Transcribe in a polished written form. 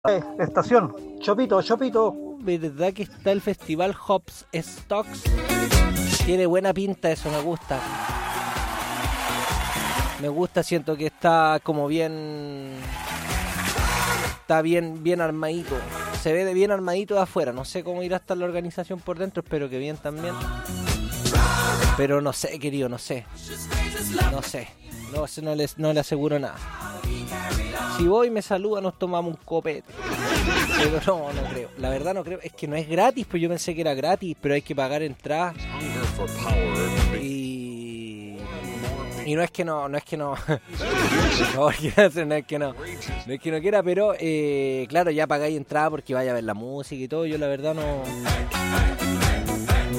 Estación, Chopito, Chopito. ¿Verdad que está el festival Hops Stocks? Tiene buena pinta eso, me gusta. Me gusta, siento que está como bien... Está bien armadito. Se ve de bien armadito de afuera. No sé cómo irá a estar la organización por dentro, espero que bien también. Pero no sé, querido, no sé. No le aseguro nada. Si voy me saluda, nos tomamos un copete. Pero no creo. La verdad no creo. Es que no es gratis, pues yo pensé que era gratis, pero hay que pagar entrada. Y no es que no. No es que no quiera, pero claro, ya pagáis entrada porque vaya a ver la música y todo. Yo la verdad